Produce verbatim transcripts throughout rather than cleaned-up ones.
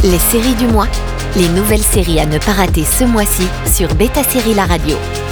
Les séries du mois, les nouvelles séries à ne pas rater ce mois-ci sur Beta Série La Radio.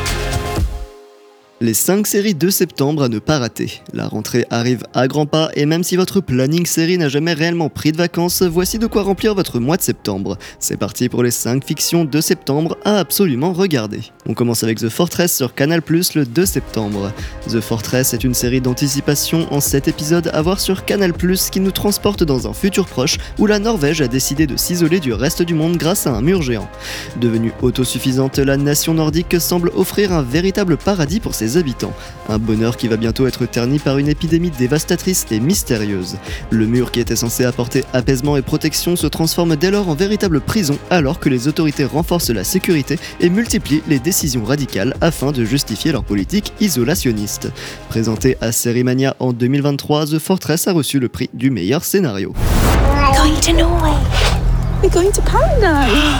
Les cinq séries de septembre à ne pas rater. La rentrée arrive à grands pas et même si votre planning série n'a jamais réellement pris de vacances, voici de quoi remplir votre mois de septembre. C'est parti pour les cinq fictions de septembre à absolument regarder. On commence avec The Fortress sur Canal plus, le deux septembre. The Fortress est une série d'anticipation en sept épisodes à voir sur Canal plus qui nous transporte dans un futur proche où la Norvège a décidé de s'isoler du reste du monde grâce à un mur géant. Devenue autosuffisante, la nation nordique semble offrir un véritable paradis pour ses habitants. Un bonheur qui va bientôt être terni par une épidémie dévastatrice et mystérieuse. Le mur qui était censé apporter apaisement et protection se transforme dès lors en véritable prison alors que les autorités renforcent la sécurité et multiplient les décisions radicales afin de justifier leur politique isolationniste. Présenté à Sérimania en deux mille vingt-trois, The Fortress a reçu le prix du meilleur scénario. Going to Norway. We're going to paradise.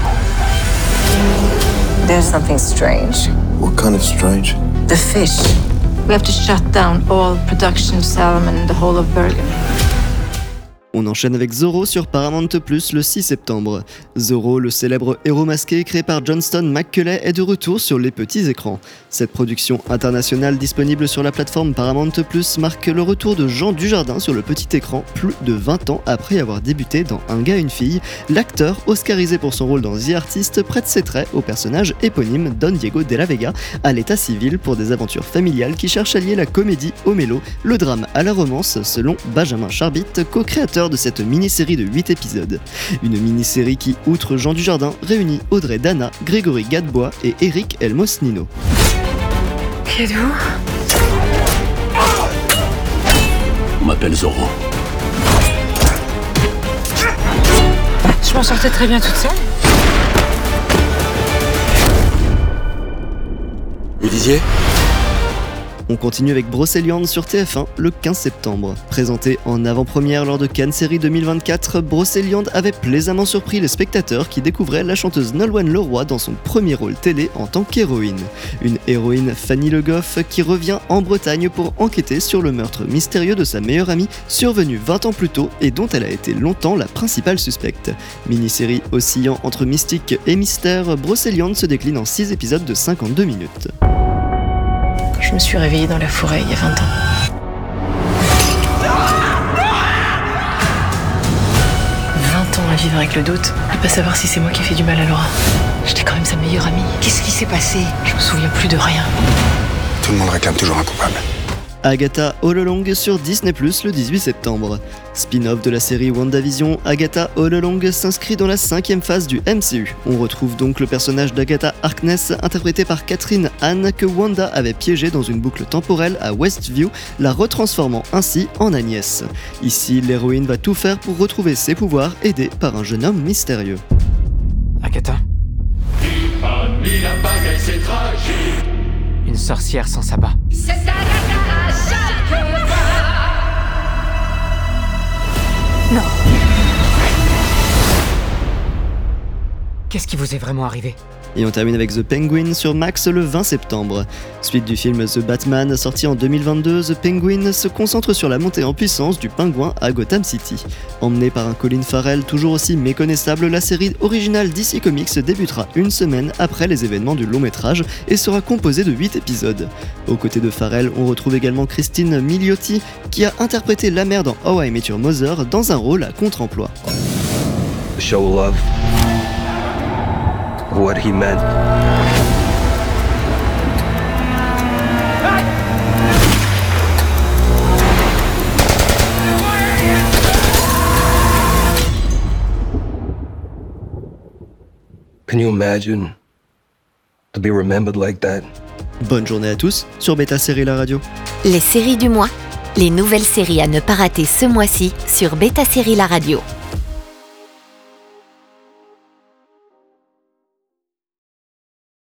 There's something strange. What kind of strange? The fish. We have to shut down all production of salmon in the whole of Bergen. On enchaîne avec Zorro sur Paramount plus, le six septembre. Zorro, le célèbre héros masqué créé par Johnston McCulley, est de retour sur les petits écrans. Cette production internationale disponible sur la plateforme Paramount plus marque le retour de Jean Dujardin sur le petit écran plus de vingt ans après avoir débuté dans Un gars, une fille. L'acteur, oscarisé pour son rôle dans The Artist, prête ses traits au personnage éponyme Don Diego de la Vega à l'état civil pour des aventures familiales qui cherchent à lier la comédie au mélo, le drame à la romance, selon Benjamin Charbit, co-créateur de cette mini-série de huit épisodes. Une mini-série qui, outre Jean Dujardin, réunit Audrey Dana, Grégory Gadebois et Eric Elmos Nino. Qui êtes-vous ? On m'appelle Zorro. Je m'en sortais très bien toute seule. Vous disiez ? On continue avec Brocéliande sur T F un le quinze septembre. Présenté en avant-première lors de Cannes Série deux mille vingt-quatre, Brocéliande avait plaisamment surpris les spectateurs qui découvraient la chanteuse Nolwenn Leroy dans son premier rôle télé en tant qu'héroïne. Une héroïne, Fanny Le Goff, qui revient en Bretagne pour enquêter sur le meurtre mystérieux de sa meilleure amie, survenu vingt ans plus tôt et dont elle a été longtemps la principale suspecte. Mini-série oscillant entre mystique et mystère, Brocéliande se décline en six épisodes de cinquante-deux minutes. Je me suis réveillée dans la forêt il y a vingt ans. vingt ans à vivre avec le doute, et pas savoir si c'est moi qui ai fait du mal à Laura. J'étais quand même sa meilleure amie. Qu'est-ce qui s'est passé? Je me souviens plus de rien. Tout le monde réclame toujours un coupable. Agatha All Along sur Disney plus, le dix-huit septembre. Spin-off de la série WandaVision, Agatha All Along s'inscrit dans la cinquième phase du M C U. On retrouve donc le personnage d'Agatha Harkness, interprété par Catherine Hahn, que Wanda avait piégé dans une boucle temporelle à Westview, la retransformant ainsi en Agnès. Ici, l'héroïne va tout faire pour retrouver ses pouvoirs, aidée par un jeune homme mystérieux. Agatha. Une sorcière sans sabbat. C'est Agatha à chaque fois. Non. Qu'est-ce qui vous est vraiment arrivé ? Et on termine avec The Penguin sur Max le vingt septembre. Suite du film The Batman sorti en deux mille vingt-deux, The Penguin se concentre sur la montée en puissance du pingouin à Gotham City. Emmenée par un Colin Farrell toujours aussi méconnaissable, la série originale D C Comics débutera une semaine après les événements du long métrage et sera composée de huit épisodes. Aux côtés de Farrell, on retrouve également Christine Milioti qui a interprété la mère dans How I Met Your Mother dans un rôle à contre-emploi. Show love. What he meant. Can you imagine to be remembered like that? Bonne journée à tous sur Beta Série La Radio. Les séries du mois, les nouvelles séries à ne pas rater ce mois-ci sur Beta Série La Radio.